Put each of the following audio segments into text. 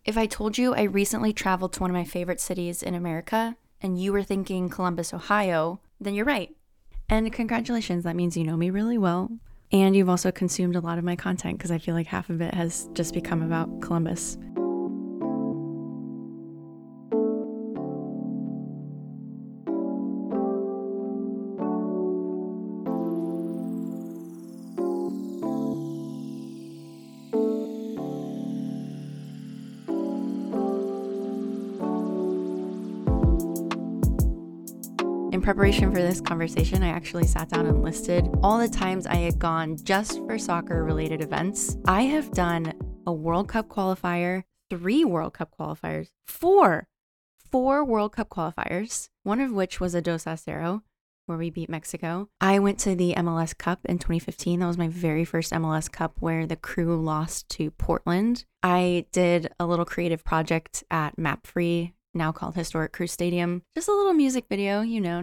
If I told you I recently traveled to one of my favorite cities in America and you were thinking Columbus, Ohio, then you're right. And congratulations, that means you know me really well. And you've also consumed a lot of my content because I feel like half of it has just become about Columbus. In preparation for this conversation, I actually sat down and listed all the times I had gone just for soccer-related events. I have done a World Cup qualifier, 3 World Cup qualifiers, 4 World Cup qualifiers, one of which was a Dos a 0, where we beat Mexico. I went to the MLS Cup in 2015. That was my very first MLS Cup where the Crew lost to Portland. I did a little creative project at MapFree, now called Historic Crew Stadium. Just a little music video,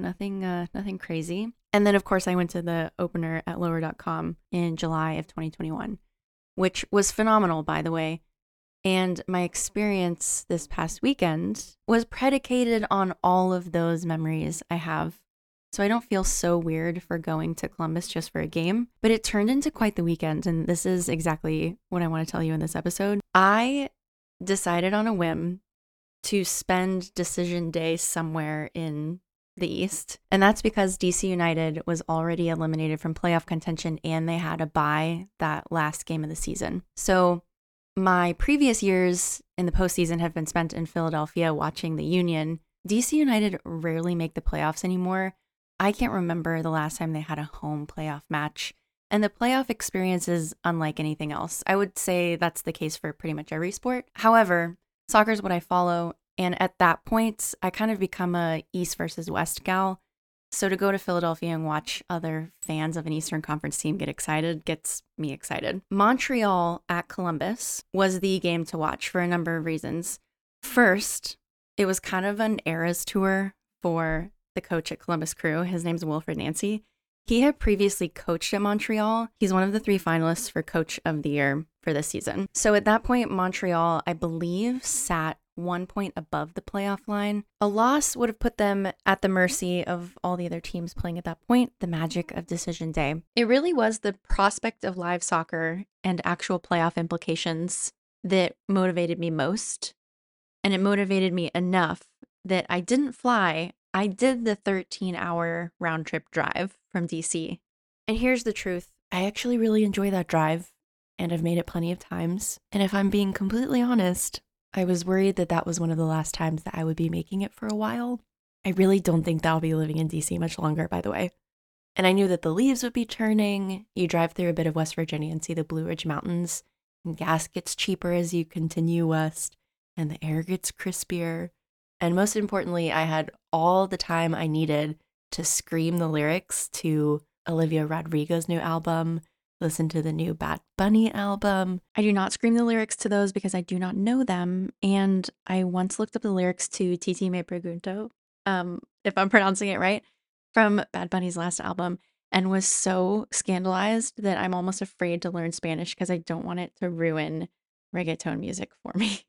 nothing crazy. And then, of course, I went to the opener at lower.com in July of 2021, which was phenomenal, by the way. And my experience this past weekend was predicated on all of those memories I have. So I don't feel so weird for going to Columbus just for a game, but it turned into quite the weekend. And this is exactly what I want to tell you in this episode. I decided on a whim to spend decision day somewhere in the East. And that's because DC United was already eliminated from playoff contention and they had a bye that last game of the season. So my previous years in the postseason have been spent in Philadelphia watching the Union. DC United rarely make the playoffs anymore. I can't remember the last time they had a home playoff match. And the playoff experience is unlike anything else. I would say that's the case for pretty much every sport. However, soccer is what I follow. And at that point, I kind of become a East versus West gal. So to go to Philadelphia and watch other fans of an Eastern Conference team get excited gets me excited. Montreal at Columbus was the game to watch for a number of reasons. First, it was kind of an Eras tour for the coach at Columbus Crew. His name's Wilfried Nancy. He had previously coached at Montreal. He's one of the 3 finalists for Coach of the Year for this season. So at that point, Montreal, I believe, sat 1 point above the playoff line. A loss would have put them at the mercy of all the other teams playing at that point, the magic of decision day. It really was the prospect of live soccer and actual playoff implications that motivated me most. And it motivated me enough that I didn't fly. I did the 13-hour round trip drive from DC. And here's the truth. I actually really enjoy that drive, and I've made it plenty of times. And if I'm being completely honest, I was worried that that was one of the last times that I would be making it for a while. I really don't think that I'll be living in DC much longer, by the way. And I knew that the leaves would be turning. You drive through a bit of West Virginia and see the Blue Ridge Mountains, and gas gets cheaper as you continue west, and the air gets crispier. And most importantly, I had all the time I needed to scream the lyrics to Olivia Rodrigo's new album, listen to the new Bad Bunny album. I do not scream the lyrics to those because I do not know them. And I once looked up the lyrics to Titi Me Pregunto, if I'm pronouncing it right, from Bad Bunny's last album, and was so scandalized that I'm almost afraid to learn Spanish because I don't want it to ruin reggaeton music for me.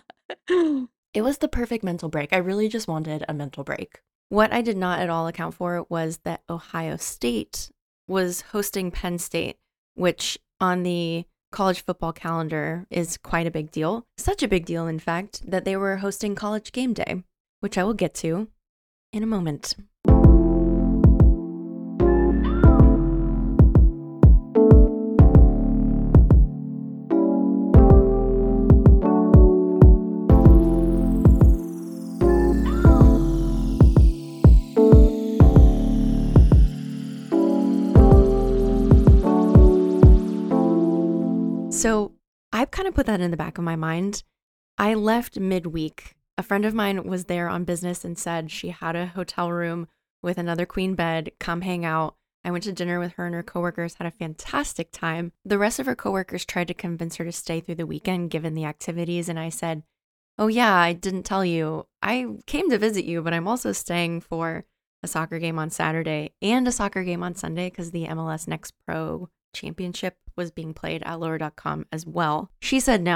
It was the perfect mental break. I really just wanted a mental break. What I did not at all account for was that Ohio State was hosting Penn State, which on the college football calendar is quite a big deal. Such a big deal, in fact, that they were hosting College Game Day, which I will get to in a moment. So I've kind of put that in the back of my mind. I left midweek. A friend of mine was there on business and said she had a hotel room with another queen bed. Come hang out. I went to dinner with her and her coworkers, had a fantastic time. The rest of her coworkers tried to convince her to stay through the weekend given the activities. And I said, oh yeah, I didn't tell you. I came to visit you, but I'm also staying for a soccer game on Saturday and a soccer game on Sunday because the MLS Next Pro Championship was being played at lower.com as well. She said no.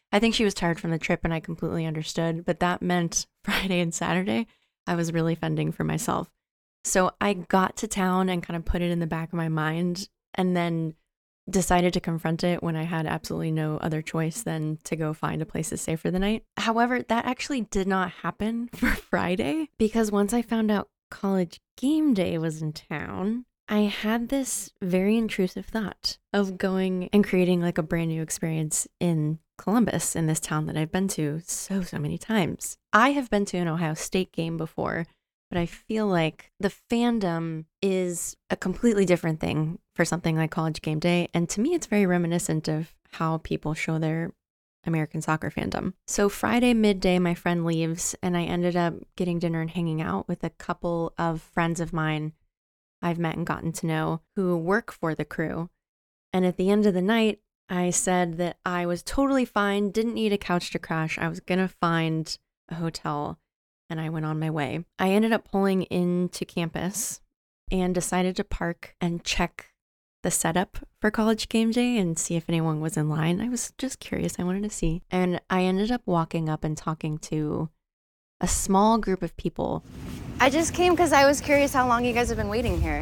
I think she was tired from the trip and I completely understood, but that meant Friday and Saturday, I was really fending for myself. So I got to town and kind of put it in the back of my mind and then decided to confront it when I had absolutely no other choice than to go find a place to stay for the night. However, that actually did not happen for Friday because once I found out college game day was in town, I had this very intrusive thought of going and creating like a brand new experience in Columbus, in this town that I've been to so many times. I have been to an Ohio State game before, but I feel like the fandom is a completely different thing for something like college game day. And to me, it's very reminiscent of how people show their American soccer fandom. So Friday midday, my friend leaves and I ended up getting dinner and hanging out with a couple of friends of mine I've met and gotten to know who work for the crew. And at the end of the night, I said that I was totally fine, didn't need a couch to crash. I was going to find a hotel and I went on my way. I ended up pulling into campus and decided to park and check the setup for college game day and see if anyone was in line. I was just curious. I wanted to see. And I ended up walking up and talking to a small group of people. I just came because I was curious how long you guys have been waiting here.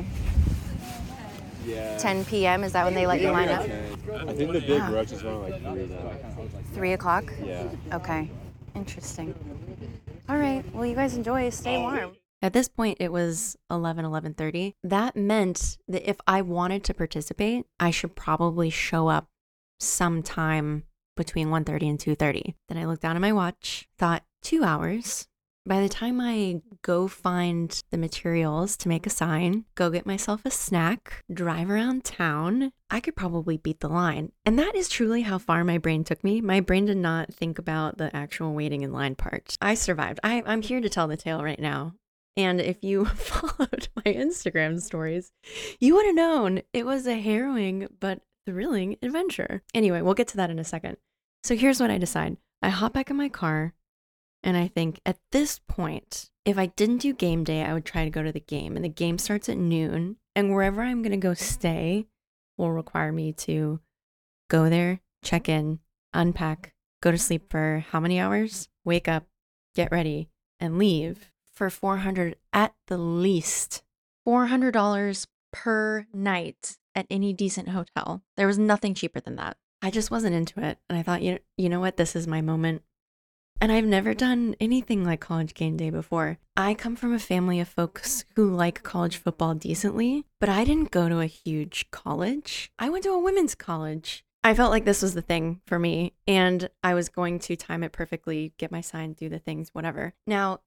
Yeah. 10 p.m. Is that when they let you line up? I think the big rush is around like 3 now. 3 o'clock? Yeah. Okay. Interesting. All right. Well, you guys enjoy. Stay warm. At this point, it was 11:30. That meant that if I wanted to participate, I should probably show up sometime between 1:30 and 2:30. Then I looked down at my watch, thought 2 hours. By the time I go find the materials to make a sign, go get myself a snack, drive around town, I could probably beat the line. And that is truly how far my brain took me. My brain did not think about the actual waiting in line part. I survived. I'm here to tell the tale right now. And if you followed my Instagram stories, you would have known it was a harrowing but thrilling adventure. Anyway, we'll get to that in a second. So here's what I decide. I hop back in my car and I think at this point, if I didn't do game day, I would try to go to the game. And the game starts at noon. And wherever I'm going to go stay will require me to go there, check in, unpack, go to sleep for how many hours? Wake up, get ready, and leave. For $400 at the least. $400 per night at any decent hotel. There was nothing cheaper than that. I just wasn't into it. And I thought, you know what? This is my moment. And I've never done anything like college game day before. I come from a family of folks who like college football decently, but I didn't go to a huge college. I went to a women's college. I felt like this was the thing for me, and I was going to time it perfectly, get my sign, do the things, whatever. Now,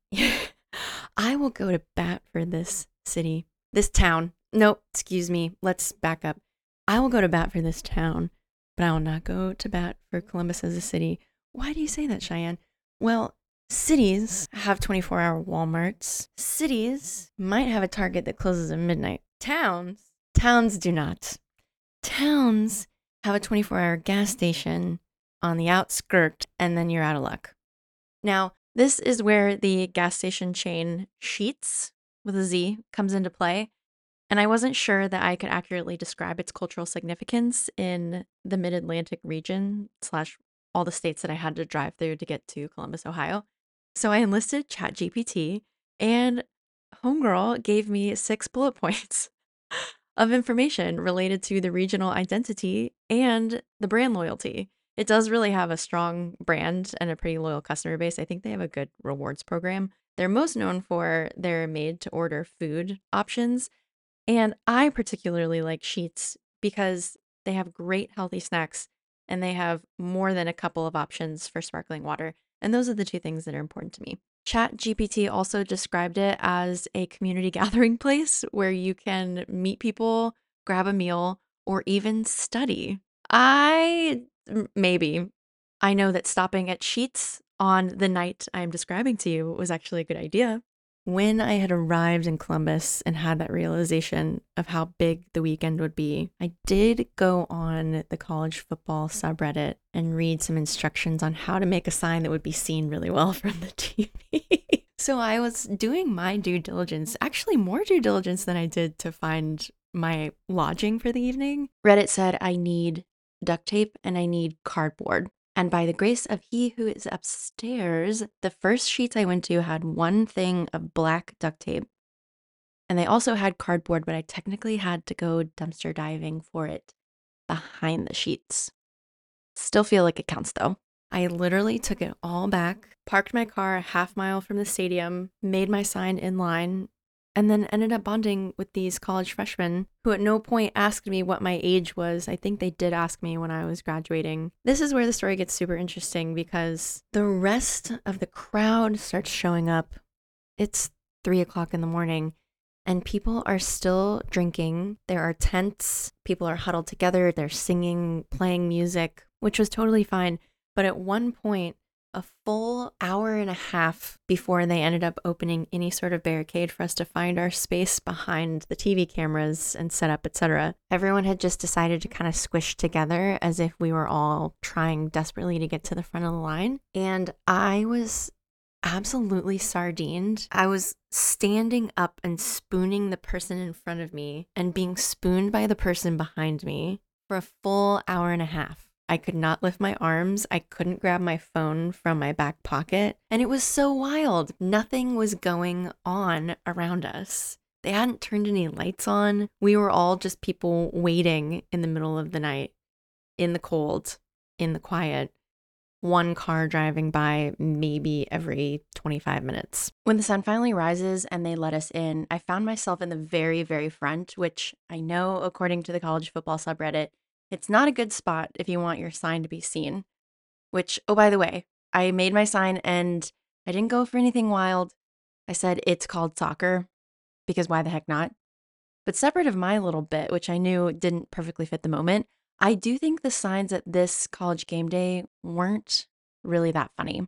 I will go to bat for this city, this town. Nope, excuse me. Let's back up. I will go to bat for this town, but I will not go to bat for Columbus as a city. Why do you say that, Cheyenne? Well, cities have 24-hour Walmarts. Cities might have a Target that closes at midnight. Towns do not. Towns have a 24-hour gas station on the outskirt, and then you're out of luck. Now, this is where the gas station chain Sheetz, with a Z, comes into play. And I wasn't sure that I could accurately describe its cultural significance in the Mid-Atlantic region / all the states that I had to drive through to get to Columbus, Ohio. So I enlisted ChatGPT, and Homegirl gave me 6 bullet points of information related to the regional identity and the brand loyalty. It does really have a strong brand and a pretty loyal customer base. I think they have a good rewards program. They're most known for their made-to-order food options. And I particularly like Sheetz because they have great healthy snacks and they have more than a couple of options for sparkling water. And those are the 2 things that are important to me. ChatGPT also described it as a community gathering place where you can meet people, grab a meal, or even study. Maybe. I know that stopping at Sheetz on the night I'm describing to you was actually a good idea. When I had arrived in Columbus and had that realization of how big the weekend would be, I did go on the college football subreddit and read some instructions on how to make a sign that would be seen really well from the TV. So I was doing my due diligence, actually more due diligence than I did to find my lodging for the evening. Reddit said I need duct tape and I need cardboard. And by the grace of he who is upstairs, the first sheets I went to had one thing of black duct tape. And they also had cardboard, but I technically had to go dumpster diving for it behind the sheets. Still feel like it counts though. I literally took it all back, parked my car a half mile from the stadium, made my sign in line, and then ended up bonding with these college freshmen who at no point asked me what my age was. I think they did ask me when I was graduating. This is where the story gets super interesting because the rest of the crowd starts showing up. It's 3:00 in the morning and people are still drinking. There are tents. People are huddled together. They're singing, playing music, which was totally fine. But at one point, a full hour and a half before they ended up opening any sort of barricade for us to find our space behind the TV cameras and set up, etc., everyone had just decided to kind of squish together as if we were all trying desperately to get to the front of the line. And I was absolutely sardined. I was standing up and spooning the person in front of me and being spooned by the person behind me for a full hour and a half. I could not lift my arms. I couldn't grab my phone from my back pocket. And it was so wild. Nothing was going on around us. They hadn't turned any lights on. We were all just people waiting in the middle of the night, in the cold, in the quiet. One car driving by maybe every 25 minutes. When the sun finally rises and they let us in, I found myself in the very, very front, which I know, according to the college football subreddit, it's not a good spot if you want your sign to be seen. Which, oh, by the way, I made my sign and I didn't go for anything wild. I said it's called soccer, because why the heck not? But separate of my little bit, which I knew didn't perfectly fit the moment, I do think the signs at this college game day weren't really that funny.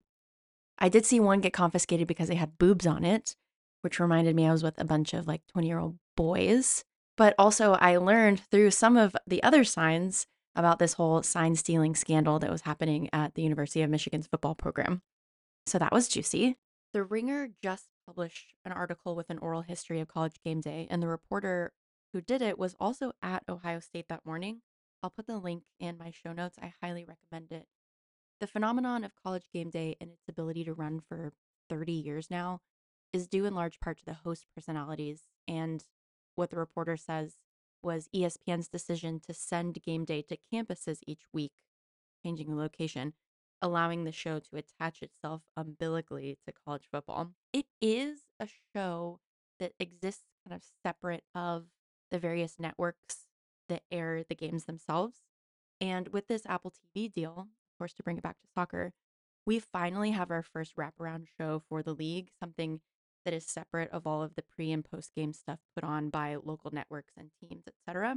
I did see one get confiscated because they had boobs on it, which reminded me I was with a bunch of like 20-year-old boys. But also I learned through some of the other signs about this whole sign stealing scandal that was happening at the University of Michigan's football program. So that was juicy. The Ringer just published an article with an oral history of college game day, and the reporter who did it was also at Ohio State that morning. I'll put the link in my show notes. I highly recommend it. The phenomenon of college game day and its ability to run for 30 years now is due in large part to the host personalities. And what the reporter says was ESPN's decision to send game day to campuses each week, changing the location, allowing the show to attach itself umbilically to college football. It is a show that exists kind of separate of the various networks that air the games themselves. And with this Apple TV deal, of course, to bring it back to soccer, we finally have our first wraparound show for the league, something that is separate of all of the pre and post game stuff put on by local networks and teams, etc.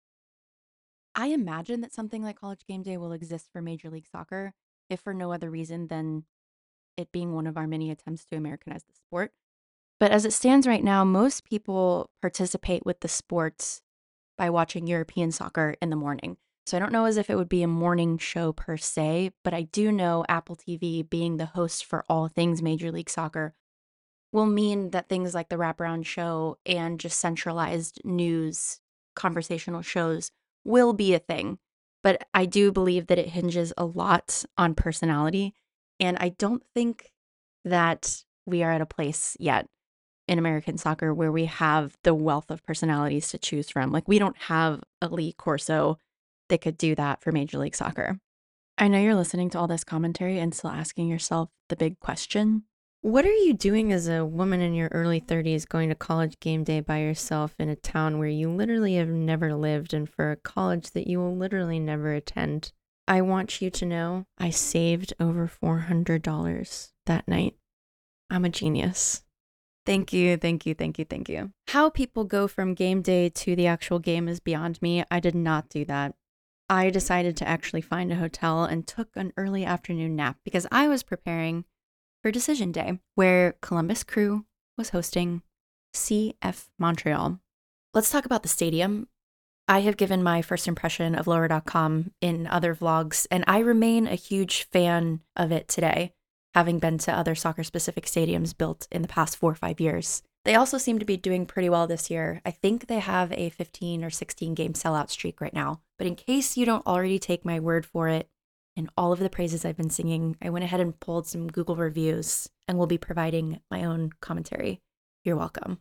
I imagine that something like College Game Day will exist for Major League Soccer, if for no other reason than it being one of our many attempts to Americanize the sport. But as it stands right now, most people participate with the sports by watching European soccer in the morning. So I don't know as if it would be a morning show per se, but I do know Apple TV being the host for all things Major League Soccer will mean that things like the wraparound show and just centralized news conversational shows will be a thing. But I do believe that it hinges a lot on personality. And I don't think that we are at a place yet in American soccer where we have the wealth of personalities to choose from. Like, we don't have a Lee Corso that could do that for Major League Soccer. I know you're listening to all this commentary and still asking yourself the big question. What are you doing as a woman in your early 30s going to college game day by yourself in a town where you literally have never lived and for a college that you will literally never attend? I want you to know I saved over $400 that night. I'm a genius. Thank you, thank you, thank you, thank you. How people go from game day to the actual game is beyond me. I did not do that. I decided to actually find a hotel and took an early afternoon nap because I was preparing for Decision Day, where Columbus Crew was hosting CF Montreal. Let's talk about the stadium. I have given my first impression of Lower.com in other vlogs, and I remain a huge fan of it today, having been to other soccer-specific stadiums built in the past 4 or 5 years. They also seem to be doing pretty well this year. I think they have a 15 or 16 game sellout streak right now. But in case you don't already take my word for it, and all of the praises I've been singing, I went ahead and pulled some Google reviews and will be providing my own commentary. You're welcome.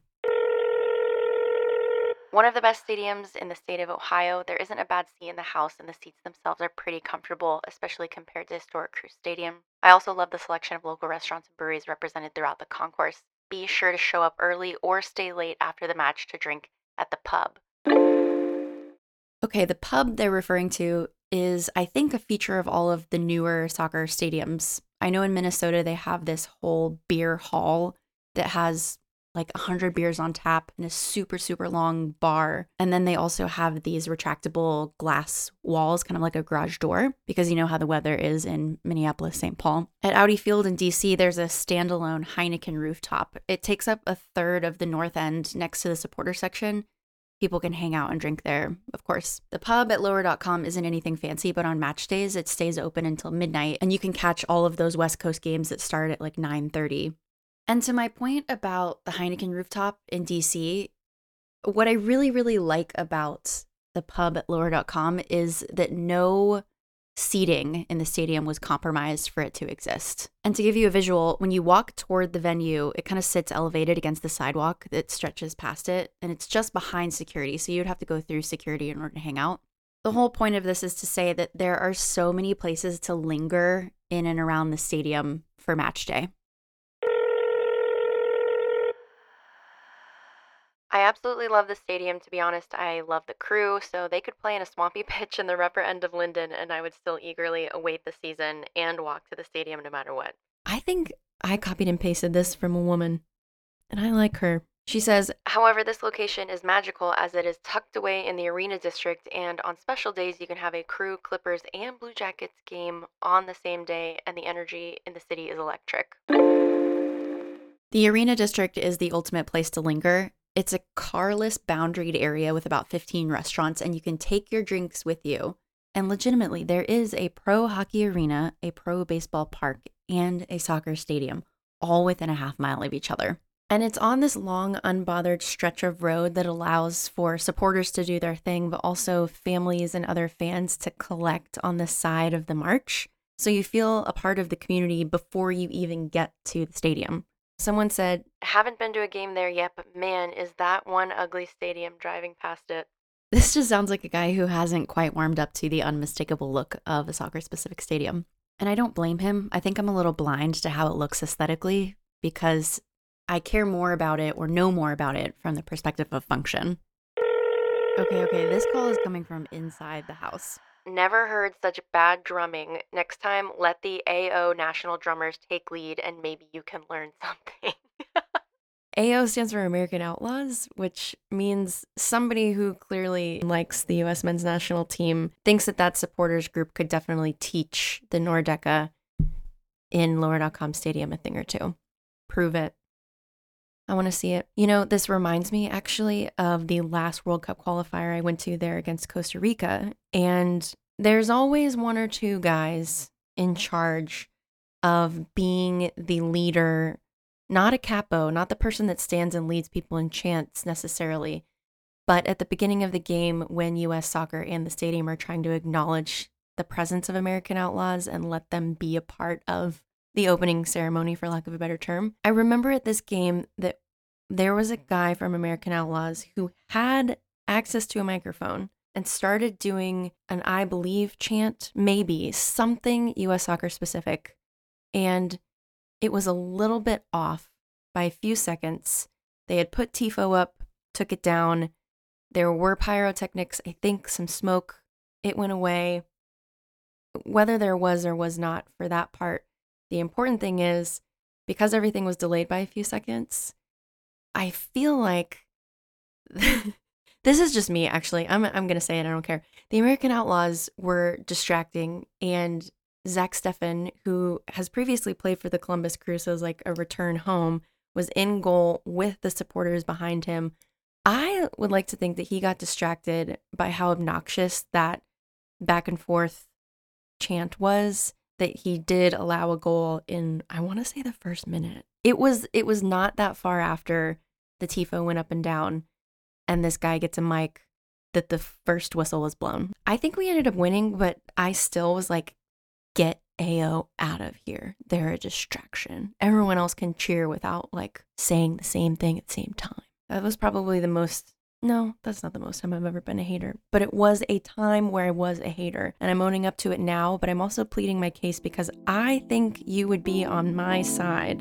One of the best stadiums in the state of Ohio. There isn't a bad seat in the house, and the seats themselves are pretty comfortable, especially compared to historic Crew Stadium. I also love the selection of local restaurants and breweries represented throughout the concourse. Be sure to show up early or stay late after the match to drink at the pub. Okay, the pub they're referring to is, I think, a feature of all of the newer soccer stadiums. I know in Minnesota they have this whole beer hall that has like 100 beers on tap and a super, super long bar. And then they also have these retractable glass walls, kind of like a garage door, because you know how the weather is in Minneapolis, St. Paul. At Audi Field in DC, there's a standalone Heineken rooftop. It takes up a third of the north end next to the supporter section. People can hang out and drink there, of course. The pub at lower.com isn't anything fancy, but on match days, it stays open until midnight, and you can catch all of those West Coast games that start at like 9:30. And to my point about the Heineken rooftop in DC, what I really, really like about the pub at lower.com is that no seating in the stadium was compromised for it to exist. And to give you a visual, when you walk toward the venue, it kind of sits elevated against the sidewalk that stretches past it, and it's just behind security, so you'd have to go through security in order to hang out. The whole point of this is to say that there are so many places to linger in and around the stadium for match day. I absolutely love the stadium, to be honest. I love the Crew, so they could play in a swampy pitch in the rougher end of Linden, and I would still eagerly await the season and walk to the stadium no matter what. I think I copied and pasted this from a woman, and I like her. She says, however, this location is magical as it is tucked away in the Arena District, and on special days you can have a Crew, Clippers, and Blue Jackets game on the same day, and the energy in the city is electric. The Arena District is the ultimate place to linger. It's a carless, boundaried area with about 15 restaurants, and you can take your drinks with you. And legitimately, there is a pro hockey arena, a pro baseball park, and a soccer stadium, all within a half mile of each other. And it's on this long, unbothered stretch of road that allows for supporters to do their thing, but also families and other fans to collect on the side of the march. So you feel a part of the community before you even get to the stadium. Someone said, haven't been to a game there yet, but man, is that one ugly stadium driving past it. This just sounds like a guy who hasn't quite warmed up to the unmistakable look of a soccer-specific stadium. And I don't blame him. I think I'm a little blind to how it looks aesthetically because I care more about it or know more about it from the perspective of function. Okay, this call is coming from inside the house. Never heard such bad drumming. Next time, let the AO national drummers take lead and maybe you can learn something. AO stands for American Outlaws, which means somebody who clearly likes the U.S. men's national team thinks that supporters group could definitely teach the Nordecke in Lower.com Stadium a thing or two. Prove it. I want to see it. You know, this reminds me actually of the last World Cup qualifier I went to there against Costa Rica. And there's always one or two guys in charge of being the leader, not a capo, not the person that stands and leads people in chants necessarily. But at the beginning of the game, when U.S. Soccer and the stadium are trying to acknowledge the presence of American Outlaws and let them be a part of the opening ceremony, for lack of a better term. I remember at this game that there was a guy from American Outlaws who had access to a microphone and started doing an I believe chant, maybe something U.S. Soccer specific. And it was a little bit off by a few seconds. They had put TIFO up, took it down. There were pyrotechnics, I think some smoke. It went away. Whether there was or was not for that part, the important thing is, because everything was delayed by a few seconds, I feel like, this is just me actually, I'm going to say it, I don't care. The American Outlaws were distracting, and Zach Steffen, who has previously played for the Columbus Crew, so it was like a return home, was in goal with the supporters behind him. I would like to think that he got distracted by how obnoxious that back and forth chant was, that he did allow a goal in, I want to say, the first minute. It was not that far after the TIFO went up and down and this guy gets a mic that the first whistle was blown. I think we ended up winning, but I still was like, get AO out of here. They're a distraction. Everyone else can cheer without like saying the same thing at the same time. That was probably the most, no, that's not the most time I've ever been a hater, but it was a time where I was a hater and I'm owning up to it now, but I'm also pleading my case because I think you would be on my side.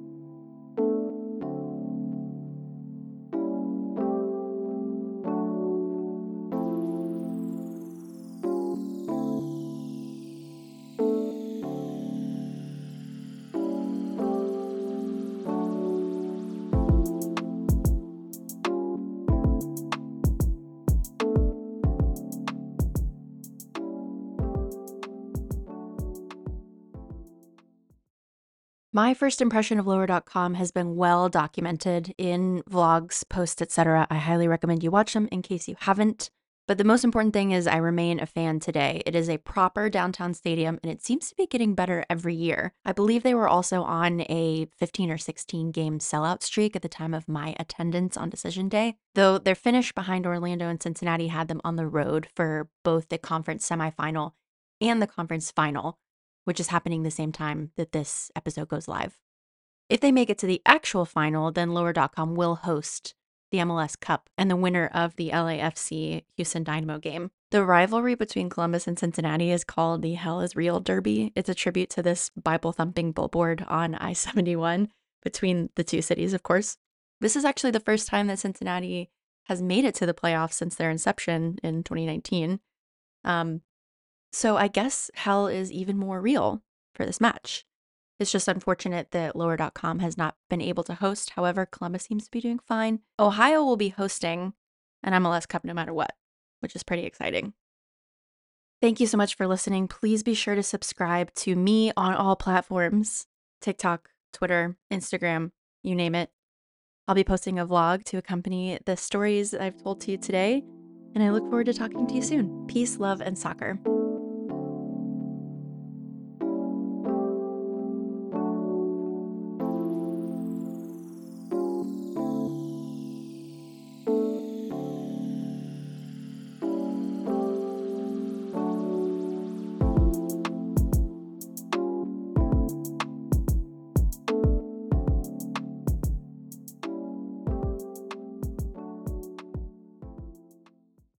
My first impression of Lower.com has been well documented in vlogs, posts, etc. I highly recommend you watch them in case you haven't. But the most important thing is I remain a fan today. It is a proper downtown stadium and it seems to be getting better every year. I believe they were also on a 15 or 16 game sellout streak at the time of my attendance on decision day, though their finish behind Orlando and Cincinnati had them on the road for both the conference semifinal and the conference final, which is happening the same time that this episode goes live. If they make it to the actual final, then Lower.com will host the MLS Cup and the winner of the LAFC Houston Dynamo game. The rivalry between Columbus and Cincinnati is called the Hell is Real Derby. It's a tribute to this Bible-thumping billboard on I-71 between the two cities, of course. This is actually the first time that Cincinnati has made it to the playoffs since their inception in 2019. So I guess hell is even more real for this match. It's just unfortunate that Lower.com has not been able to host. However, Columbus seems to be doing fine. Ohio will be hosting an MLS Cup no matter what, which is pretty exciting. Thank you so much for listening. Please be sure to subscribe to me on all platforms: TikTok, Twitter, Instagram, you name it. I'll be posting a vlog to accompany the stories that I've told to you today, and I look forward to talking to you soon. Peace, love, and soccer.